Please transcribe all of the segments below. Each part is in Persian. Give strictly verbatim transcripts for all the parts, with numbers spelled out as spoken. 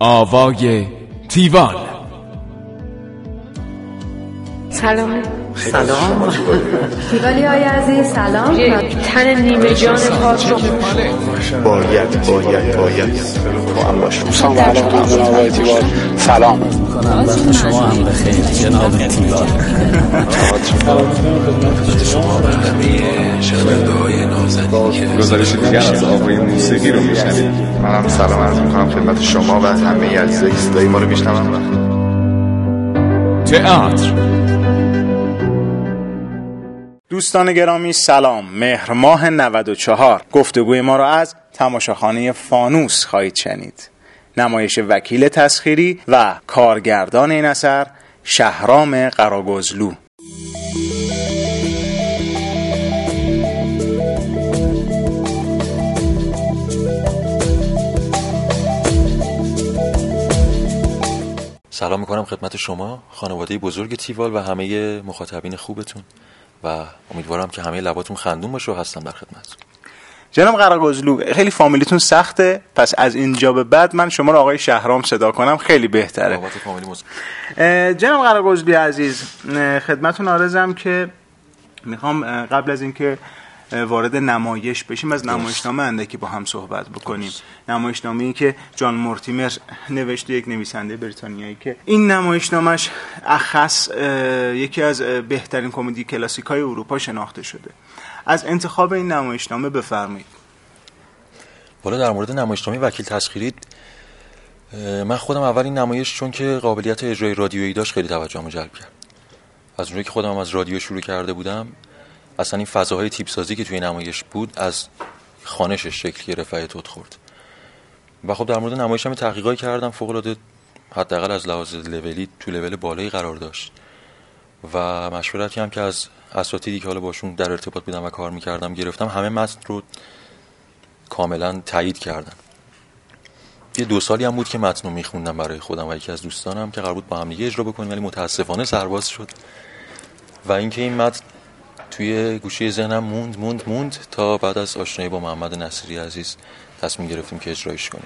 آوای تیوال. سلام. سلام تیوالی های عزیز سلام. یک تن نیمه جان پاک رو باید باید باید با هم باشم. سلام علیکم جناب تیوال. سلام میکنم وقت شما هم بخیر جناب تیوال. خدمت شما و همه شنونده های نازنین گزارش دیگر از آوای موسیقی رو میشنوید. منم سلام عرض میکنم خدمت شما و همه عزیزایی که صدای ما رو میشنون. تئاتر. دوستان گرامی سلام. مهر ماه نود و چهار گفتگوی ما را از تماشاخانه فانوس خواهید شنید. نمایش وکیل تسخیری و کارگردان این اثر شهرام قراگزلو. سلام میکنم خدمت شما خانواده بزرگ تیوال و همه مخاطبین خوبتون و امیدوارم که همه لباتون خندون باشه و هستم در خدمتتون. جناب قراگزلو خیلی فامیلیتون سخته، پس از اینجا به بعد من شما رو آقای شهرام صدا کنم خیلی بهتره. جناب قراگزلو عزیز خدمتتون عرضم که میخوام قبل از اینکه وارد نمایش بشیم از نمایشنامه اندکی با هم صحبت بکنیم. نمایشنامه‌ای که جان مورتیمر نوشته، یک نویسنده بریتانیایی که این نمایشنامه‌اش اخص یکی از بهترین کمدی کلاسیک‌های اروپا شناخته شده. از انتخاب این نمایشنامه بفرمایید. والا در مورد نمایشنامه وکیل تسخیری من خودم اول این نمایش چون که قابلیت اجرای رادیویی داشت خیلی توجهمو جلب کرد. از اونجایی که خودم از رادیو شروع کرده بودم، اصلا این فضاهای تیپ سازی که توی نمایش بود از خوانشش شکل گرفت و اتود خورد. و خب در مورد نمایش هم تحقیقاتی کردم، فوق العاده حداقل از لحاظ لولی تو لول بالایی قرار داشت و مشورتی هم که از اساتیدی که حالا باشون در ارتباط بودم و کار میکردم گرفتم، همه متن رو کاملا تایید کردن. یه دو سالی هم بود که متن رو میخوندم برای خودم و یکی از دوستانم که قرار بود با هم دیگه اجرا بکنیم، ولی متاسفانه سرباز شد و اینکه این متن توی گوشه ذهنم موند موند موند تا بعد از آشنایی با محمد نصیری عزیز تصمیم گرفتیم که اجرایش کنیم.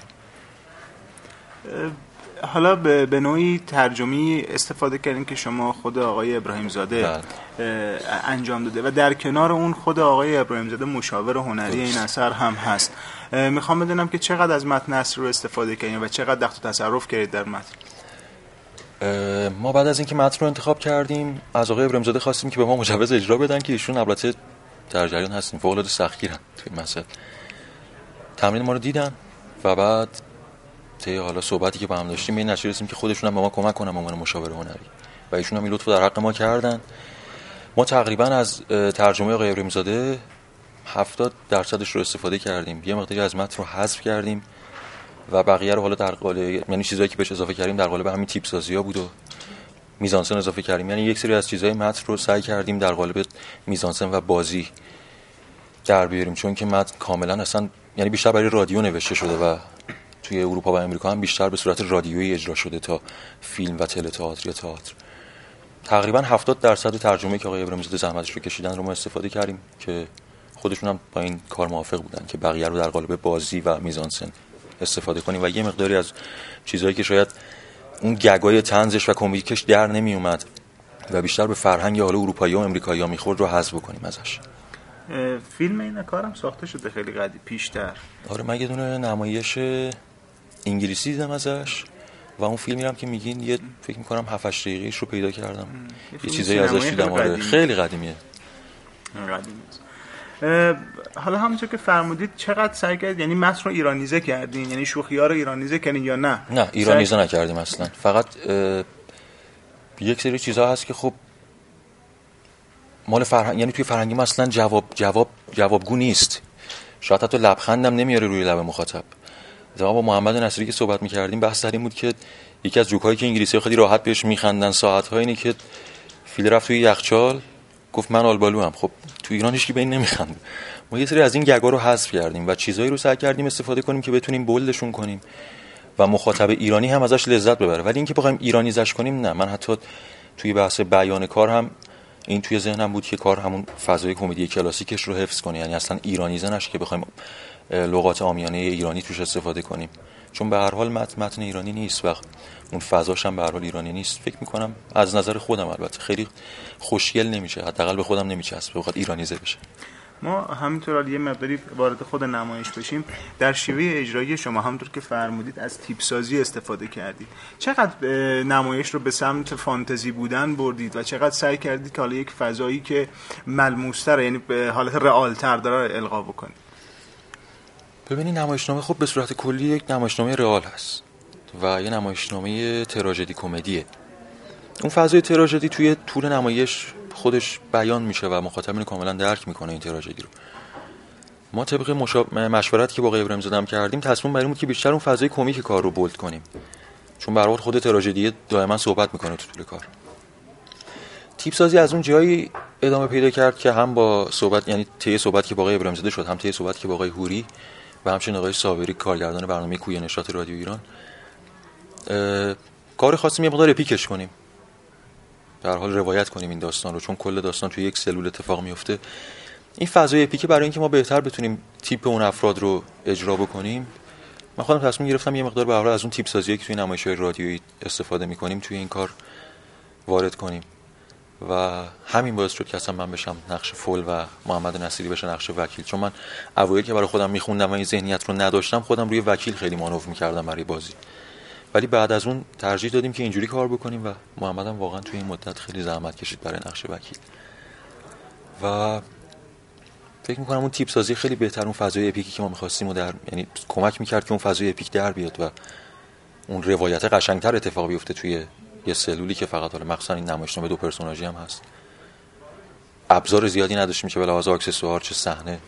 حالا به, به نوعی ترجمه‌ای استفاده کردیم که شما خود آقای ابراهیم زاده انجام داده و در کنار اون خود آقای ابراهیم زاده مشاور هنری این اثر هم هست. میخوام بدونم که چقدر از متن اصلی رو استفاده کردیم و چقدر دخل و تصرف کردید در متن. ما بعد از اینکه متن رو انتخاب کردیم از آقای ابراهیم زاده خواستیم که به ما مجوز اجرا بدن که ایشون البته در جریان هستیم، فوق العاده سختگیرن توی این مسئله. تمرین ما رو دیدن و بعد طی حالا صحبتی که با هم داشتیم به این نتیجه رسیدیم که خودشون هم به ما کمک کنن به عنوان مشاور هنری و ایشون هم این لطفو در حق ما کردن. ما تقریبا از ترجمه آقای ابراهیم زاده هفتاد درصدش رو استفاده کردیم، یه مقداری از متن رو حذف کردیم و بقیه رو حالا در قالب، یعنی چیزایی که بهش اضافه کردیم در قالب همین تیپ سازی‌ها بود و میزانسن اضافه کردیم. یعنی یک سری از چیزهای متن رو سعی کردیم در قالب میزانسن و بازی در بیاریم، چون که متن کاملا اصلا یعنی بیشتر برای رادیو نوشته شده و توی اروپا و امریکا هم بیشتر به صورت رادیویی اجرا شده تا فیلم و تئاتر یا تئاتر. تقریبا هفتاد درصد ترجمه‌ای که آقای ابراهیم زاده زحمتش رو کشیدن رو ما استفاده کردیم که خودشون هم با این کار موافق بودن که بقیه رو در قالب بازی و میزانسن استفاده کنیم و یه مقداری از چیزهایی که شاید اون گگای طنزش و کمدیکش در نمی اومد و بیشتر به فرهنگ حالا اروپایی و امریکایی میخورد رو حذف بکنیم ازش. فیلم این کارم ساخته شده خیلی قدیم پیشتر. آره من یه دونه نمایش انگلیسی دیدم ازش و اون فیلمی هم که میگین یه فکر میکنم هفت هشت دقیقه‌اش رو پیدا کردم، یه چیزایی ازش دیدم. آره خیلی قدیمیه. قدیمیه. حالا همونطور که فرمودید چقدر سعی کردید، یعنی متن رو ایرانیزه کردین، یعنی شوخی‌ها رو ایرانیزه کردین یا نه؟ نه ایرانیزه سعی... نکردیم اصلا. فقط یک سری چیزها هست که خب مال فرهنگ، یعنی توی فرهنگی ما اصلا جواب جواب جوابگو نیست، شاید حتی لبخندم نمیاره روی لب مخاطب. ما با محمد نصیری که صحبت می‌کردیم بحث در این بود که یکی از جوکایی که انگلیسی‌ها خیلی راحت بهش میخندن ساعت‌ها اینه که فیل رفت توی یخچال گفت من آلبالو هم. خب تو ایران هیچ کی به این نمیخنده. ما یه سری از این گگا رو حذف کردیم و چیزایی رو سعی کردیم استفاده کنیم که بتونیم بولدشون کنیم و مخاطب ایرانی هم ازش لذت ببره. ولی اینکه بخوایم ایرانیزش کنیم نه. من حتی توی بحث بیان کار هم این توی ذهنم بود که کار همون فضای کمدی کلاسیکش رو حفظ کنه، یعنی اصلا ایرانیزه نشه که بخوایم لغات عامیانه ایرانی توش استفاده کنیم، چون به هر حال متن متن ایرانی نیست و اون فضاش هم به هر حال ایرانی نیست. فکر میکنم از نظر خودم البته خیلی خوشگل نمیشه، حداقل به خودم نمیچسبه بخواد ایرانیزه بشه. ما همینطور یه مقداری وارد خود نمایش بشیم. در شیوه اجرایی شما همونطور که فرمودید از تیپ سازی استفاده کردید. چقدر نمایش رو به سمت فانتزی بودن بردید و چقدر سعی کردید که حالا یک فضایی که ملموس‌تر، یعنی به حالت رئال‌تر داره القا بکنید؟ ببینید نمایشنامه خب به صورت کلی یک نمایشنامه رئال هست و یه نمایشنامه تراژدی کمدیه. اون فضای تراژدی توی طول نمایش خودش بیان میشه و مخاطب اینو کاملا درک میکنه این تراژدی رو. ما طبق مشا... مشورتی که با آقای ابراهیم‌زاده هم کردیم تصمیم بر این بود که بیشتر اون فضای کمیک کار رو بولد کنیم، چون به هر حال خود تراژدی دائما صحبت میکنه تو طول کار. تیپ سازی از اون جایی ادامه پیدا کرد که هم با صحبت، یعنی طی صحبتی که با آقای ابراهیم‌زاده شد، هم طی صحبتی که با آقای هوری و همچنین آقای صابری کارگردان برنامه کوی نشاط رادیو ایران، کار خواستیم یه مقدار اپیکش کنیم، در حال روایت کنیم این داستان رو، چون کل داستان توی یک سلول اتفاق میفته. این فضای اپیکه برای اینکه ما بهتر بتونیم تیپ اون افراد رو اجرا بکنیم، من خودم تصمیم گرفتم یه مقدار به هر حال از اون تیپ سازیایی که توی نمایش‌های رادیویی استفاده می‌کنیم توی این کار وارد کنیم و همین باعث شد که اصلا من بشم نقش فول و محمد نصیری بشه نقش وکیل. چون من اوایل که برای خودم می‌خوندم و این ذهنیت رو نداشتم، خودم روی وکیل خیلی مانور می‌کردم برای بازی، ولی بعد از اون ترجیح دادیم که اینجوری کار بکنیم و محمد هم واقعا توی این مدت خیلی زحمت کشید برای نقش وکیل و فکر میکنم اون تیپ سازی خیلی بهتر اون فضای اپیکی که ما می‌خواستیم و در یعنی کمک می‌کرد که اون فضای اپیک در بیاد و اون روایت قشنگتر اتفاق بیفته توی یه سلولی که فقط حالا مخصوصا این نمایشنامه دو پرسوناژی هم هست. ابزار زیادی نداشتیم که به لحاظ اکسسوار چه صحنه،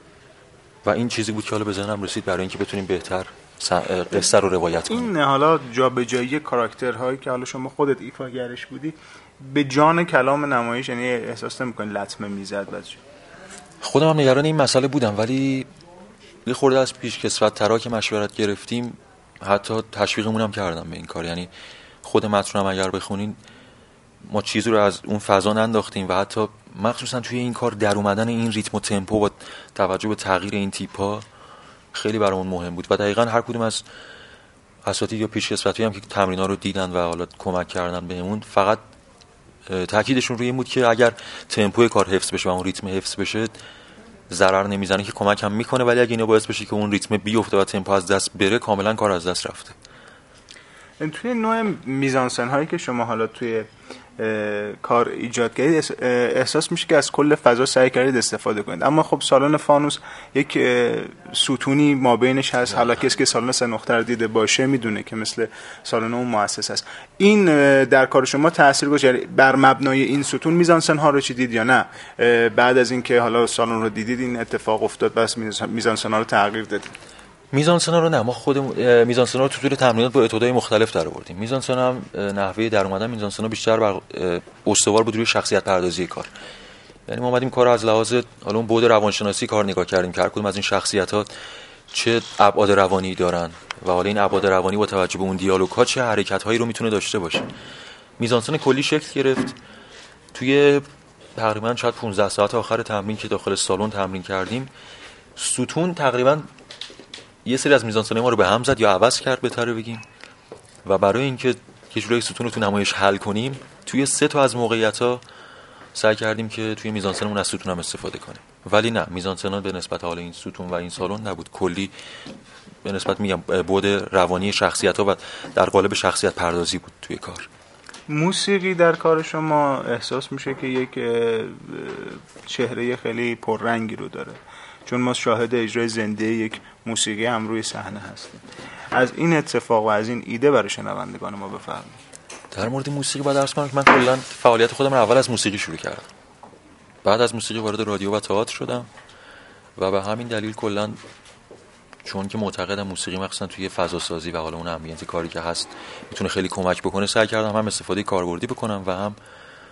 و این چیزی بود که حالا به ذهنم رسید برای اینکه بتونیم بهتر قصه رو روایت کنیم. این حالا جابجایی کاراکترهایی که حالا شما خودت ایفاگرش بودی به جان کلام نمایش، یعنی احساس نمی‌کنی لطمه میزد بچه؟ خودم هم نگران این مسئله بودم، ولی یه خورده از پیشکسوت ترا که مشورت گرفتیم حتی تشویقمون هم کردم به این کار. یعنی خود متن هم اگر بخونین ما چیزی رو از اون فضا ننداختیم و حتی مخصوصا توی این کار در اومدن این ریتم و تمپو با توجه به تغییر این تیپ‌ها خیلی برامون مهم بود و دقیقاً هر کدوم از اساتید یا پیشکسوتایی هم که تمرین‌ها رو دیدن و حالا کمک کردن بهمون، فقط تاکیدشون روی این بود که اگر تمپوی کار حفظ بشه و اون ریتم حفظ بشه ضرر نمیزنه، که کمک هم میکنه، ولی اگه اینا باعث بشه که اون ریتم بیفته و تمپو از دست بره، کاملا کار از دست رفته. توی نوع میزانسن هایی که شما حالا توی کار ایجاد کردید احساس میشه که از کل فضا سعی کردید استفاده کنید، اما خب سالن فانوس یک ستونی ما بینش هست. حالا کسی که سالن سه نقطه رو دیده باشه میدونه که مثل سالن اون مؤسس است. این در کار شما تاثیر گذاشت؟ بر مبنای این ستون میزانسن ها رو چیدید یا نه بعد از اینکه حالا سالن رو دیدید این اتفاق افتاد بس میزانسن ها رو تغییر دادید؟ میزانسنا رو نه، ما خودمون میزانسنا رو تو طول تمرینات با اتودهای مختلف در آوردیم. میزانسنا هم نحوه در اومدن میزانسنا بیشتر بر استوار بود روی شخصیت پردازی کار. یعنی ما اومدیم کار رو از لحاظ حالا اون بعد روانشناسی کار نگاه کردیم که هر کدوم از این شخصیت‌ها چه ابعاد روانی دارن و حالا این ابعاد روانی با توجه به اون دیالوگ‌ها چه حرکت‌هایی رو میتونه داشته باشه. میزانسن کلی شکل گرفت. توی تقریبا شاید پانزده ساعت آخر تمرین که داخل سالن تمرین کردیم، ستون تقریبا یه سری از میزانسن‌های ما رو به هم زد یا عوض کرد بهتره بگیم، و برای اینکه یه جوری ستون رو تو نمایش حل کنیم توی سه تا از موقعیت‌ها سعی کردیم که توی میزانسنمون از ستون هم استفاده کنیم. ولی نه، میزانسن به نسبت حال این ستون و این سالن نبود، کلی به نسبت میگم بعد روانی شخصیت‌ها و در قالب شخصیت پردازی بود توی کار. موسیقی در کار شما احساس میشه که یک چهره خیلی پررنگی رو داره، چون ما شاهد اجرای زنده یک موسیقی هم روی صحنه هستیم. از این اتفاق و از این ایده برای شنوندگان ما بفرمایید. در مورد موسیقی بعد درس من کلا فعالیت خودم رو اول از موسیقی شروع کردم، بعد از موسیقی وارد رادیو و تئاتر شدم و به همین دلیل کلا چون که معتقدم موسیقی مخصوصا توی فضا سازی و حالا اون امبینت کاری که هست میتونه خیلی کمک بکنه، سعی کردم هم استفاده کاربردی بکنم و هم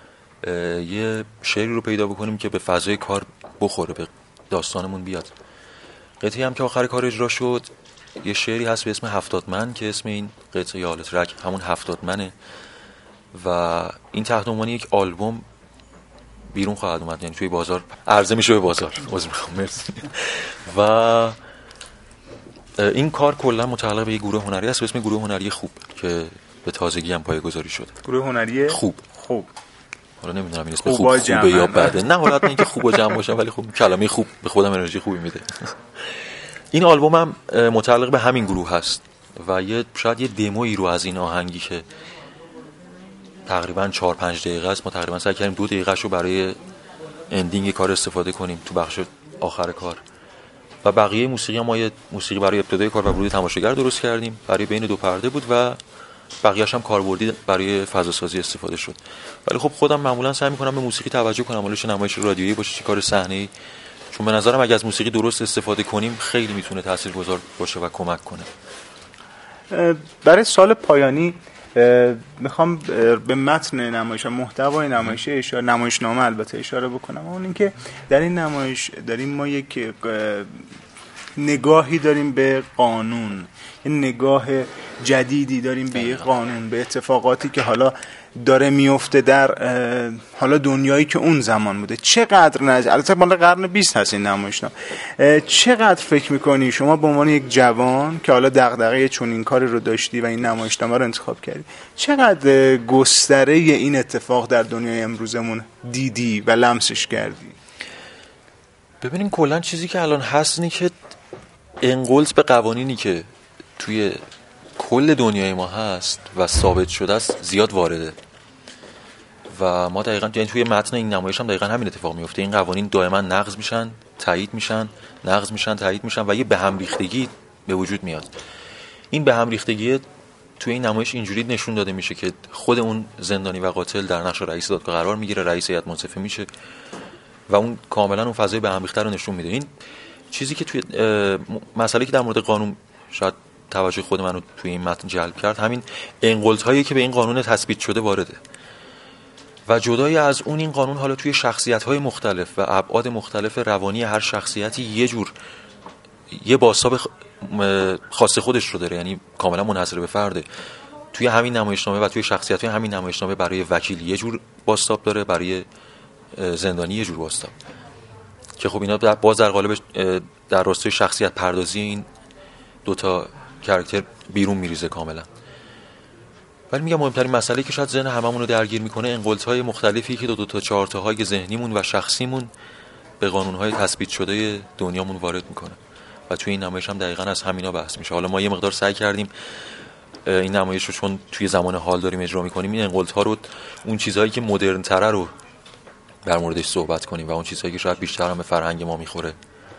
یه شعری رو پیدا بکنیم که به فضای کار بخوره، به داستانمون بیاد. قطعی هم که آخر کار اجرا شد یه شعری هست به اسم هفتاد من که اسم این قطعه یا ترک همون هفتاد منه و این تحت عنوان یک آلبوم بیرون خواهد اومد، یعنی توی بازار عرضه میشه به بازار. عذر میخوام. مرسی. و این کار کلا متعلق به یک گروه هنری است به اسم گروه هنری خوب که به تازگی هم پایه‌گذاری شده. گروه هنری خوب. خوب. حالا نمیدونم این اسم خوب خوبه یا بده. نه حالت اینکه خوب و جمع باشه ولی خب کلمه خوب به خودم انرژی خوبی میده. این آلبوم هم متعلق به همین گروه هست و یه شاید یه دمویی رو از این آهنگی که تقریبا چهار پنج دقیقه است ما تقریبا سعی کردیم دو دقیقه‌شو برای اندینگ کار استفاده کنیم تو بخش آخر کار و بقیه موسیقی ما یه موسیقی برای ابتدای کار و ورود تماشاگر درست کردیم برای بین دو پرده بود و بقیه‌اش هم کاربردی برای فضا سازی استفاده شد. ولی خب خودم معمولا سعی می‌کنم به موسیقی توجه کنم، حالا چه نمایش رادیویی باشه چه کار صحنه‌ای، چون به نظرم اگه از موسیقی درست استفاده کنیم خیلی میتونه تاثیرگذار باشه و کمک کنه. برای سال پایانی میخوام به متن نمایش و محتوای نمایش اشاره نمایشنامه البته اشاره بکنم. اون اینکه در این نمایش داریم ما یک نگاهی داریم به قانون، یه نگاه جدیدی داریم به قانون، به اتفاقاتی که حالا داره میفته در حالا دنیایی که اون زمان بوده. چقدر نزدیک البته مال قرن بیست هست این نمایشنامه، چقدر فکر میکنی شما به عنوان یک جوان که حالا دغدغه چون این کاری رو داشتی و این نمایشنامه رو انتخاب کردی، چقدر گستره این اتفاق در دنیای امروزمون دیدی و لمسش کردی؟ ببینین کلا چیزی که الان هست اینه که انقلت به قوانینی که توی کل دنیای ما هست و ثابت شده است زیاد وارده و ما دقیقاً یعنی توی متن این نمایش هم دقیقاً همین اتفاق میفته. این قوانین دائما نقض میشن، تایید میشن، نقض میشن، تایید میشن و یه به هم ریختگی به وجود میاد. این به هم ریختگی توی این نمایش اینجوری نشون داده میشه که خود اون زندانی و قاتل در نقش رئیس دادگاه قرار میگیره، رئیس هیئت منصفه میشه و اون کاملا اون فضای به هم ریخته رو نشون میده. این چیزی که توی مسئله که در مورد قانون شاید توجه خود منو توی این متن جلب کرد همین انقلت هایی که به این قانون تثبیت شده وارده و جدای از اون این قانون حالا توی شخصیت های مختلف و ابعاد مختلف روانی هر شخصیتی یه جور یه بازتاب خاص خودش رو داره، یعنی کاملا منحصر به فرده. توی همین نمایشنامه و توی شخصیت های همین نمایشنامه برای وکیل یه جور بازتاب داره، برای زندانی یه جور بازتاب که خب اینا باز در قالب در راستای شخصیت پردازی این دوتا کاراکتر بیرون میریزه کاملا. ولی میگم مهمترین مسئله که شاید ذهن هممون رو درگیر میکنه انقلت‌های مختلفی که دو دو تا چهار تاهای ذهنیمون و شخصیمون به قانون‌های تثبیت شده دنیامون وارد میکنه و توی این نمایش هم دقیقاً از همینا بحث میشه. حالا ما یه مقدار سعی کردیم این نمایش رو چون توی زمان حال داریم اجرا میکنیم این انقلت‌ها رو اون چیزهایی که مدرن تره رو در موردش صحبت کنیم و اون چیزهایی که شاید بیشتر هم به فرهنگ ما میخوره.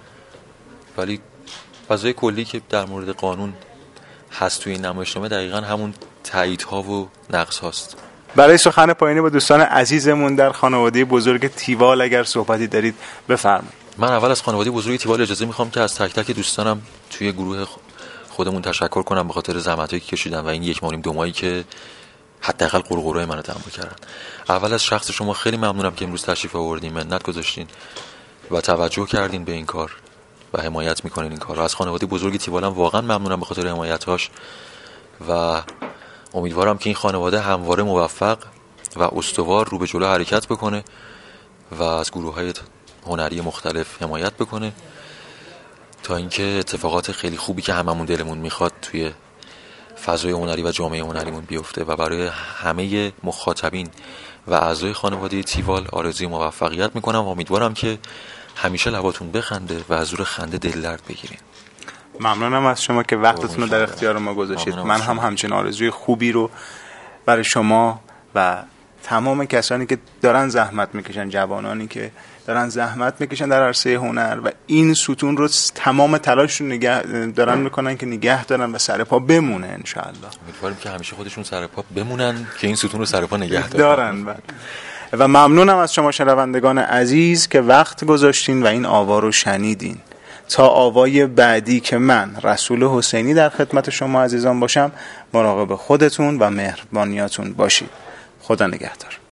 ولی فضای کلی که در مورد قانون هست توی این نمایشنامه دقیقاً همون تاییدها و نقص هاست. برای سخن پایانی با دوستان عزیزمون در خانواده بزرگ تیوال اگر صحبتی دارید بفرمایید. من اول از خانواده بزرگ تیوال اجازه میخوام که از تک تک دوستانم توی گروه خودمون تشکر کنم به خاطر زحمتایی که کشیدن و این یک ماه و نیم دو ماهی که حداقل قرقرای منو تحمل کردن. اول از شخص شما خیلی ممنونم که امروز تشریف آوردین، منت گذاشتین و توجه کردین به این کار و حمایت میکنین این کار رو. از خانواده بزرگ تیوالم واقعا ممنونم به خاطر حمایتاش و امیدوارم که این خانواده همواره موفق و استوار رو به جلو حرکت بکنه و از گروه‌های هنری مختلف حمایت بکنه تا اینکه اتفاقات خیلی خوبی که هممون دلمون میخواد توی فضای هنری و جامعه هنریمون بیفته و برای همه مخاطبین و اعضای خانواده تیوال آرزوی موفقیت میکنم و امیدوارم که همیشه لباتون بخنده و از زور خنده دل درد بگیرین. ممنونم از شما که وقتتون رو در اختیار ما گذاشتید. من هم همچین آرزوی خوبی رو برای شما و تمام کسانی که دارن زحمت میکشن، جوانانی که دارن زحمت میکشن در عرصه هنر و این ستون رو تمام تلاششون نگه دارن میکنن که نگه دارن و سر پا بمونه ان شاء الله. امیدوارم که همیشه خودشون سر پا بمونن که این ستون رو سر پا نگه دارن. دارن. و ممنونم از شما شنوندگان عزیز که وقت گذاشتین و این آوا رو شنیدین. تا آوای بعدی که من رسول حسینی در خدمت شما عزیزان باشم، مراقب خودتون و مهربانیاتون باشید. خدا نگهدار.